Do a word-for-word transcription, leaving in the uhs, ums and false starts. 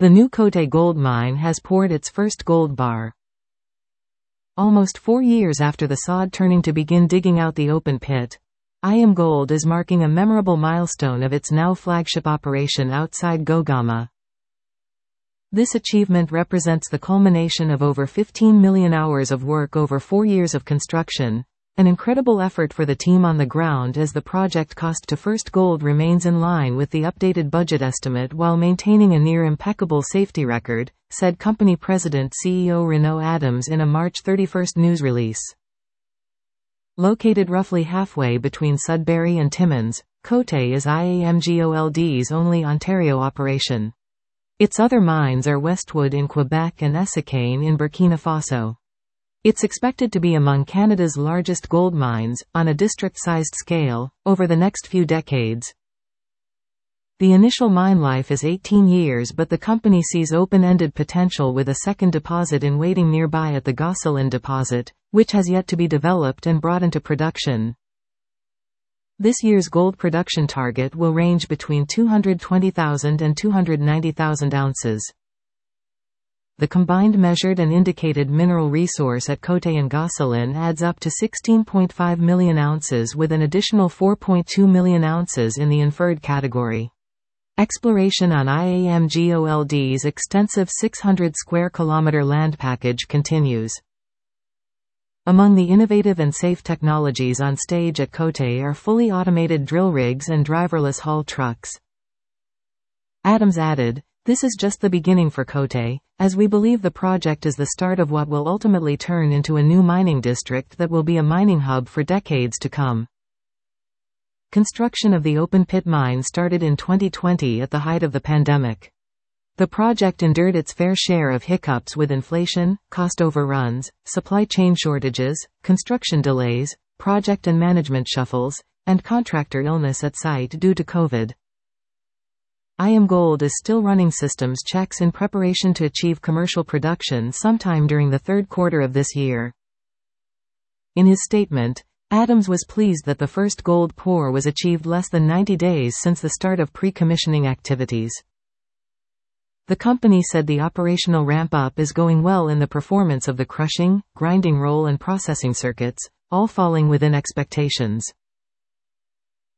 The new Côté gold mine has poured its first gold bar. Almost four years after the sod turning to begin digging out the open pit, IAMGOLD is marking a memorable milestone of its now flagship operation outside Gogama. This achievement represents the culmination of over fifteen million hours of work over four years of construction, an incredible effort for the team on the ground as the project cost to first gold remains in line with the updated budget estimate while maintaining a near impeccable safety record, said company president C E O Renaud Adams in a March thirty-first news release. Located roughly halfway between Sudbury and Timmins, Côté is IAMGOLD's only Ontario operation. Its other mines are Westwood in Quebec and Essakane in Burkina Faso. It's expected to be among Canada's largest gold mines, on a district-sized scale, over the next few decades. The initial mine life is eighteen years, but the company sees open-ended potential with a second deposit in waiting nearby at the Gosselin deposit, which has yet to be developed and brought into production. This year's gold production target will range between two hundred twenty thousand and two hundred ninety thousand ounces. The combined measured and indicated mineral resource at Côté and Gosselin adds up to sixteen point five million ounces with an additional four point two million ounces in the inferred category. Exploration on IAMGOLD's extensive six hundred square kilometer land package continues. Among the innovative and safe technologies on stage at Côté are fully automated drill rigs and driverless haul trucks. Adams added, "This is just the beginning for Côté, as we believe the project is the start of what will ultimately turn into a new mining district that will be a mining hub for decades to come." Construction of the open-pit mine started in twenty twenty at the height of the pandemic. The project endured its fair share of hiccups with inflation, cost overruns, supply chain shortages, construction delays, project and management shuffles, and contractor illness at site due to COVID. IAMGOLD is still running systems checks in preparation to achieve commercial production sometime during the third quarter of this year. In his statement, Adams was pleased that the first gold pour was achieved less than ninety days since the start of pre-commissioning activities. The company said the operational ramp-up is going well in the performance of the crushing, grinding roll and processing circuits, all falling within expectations.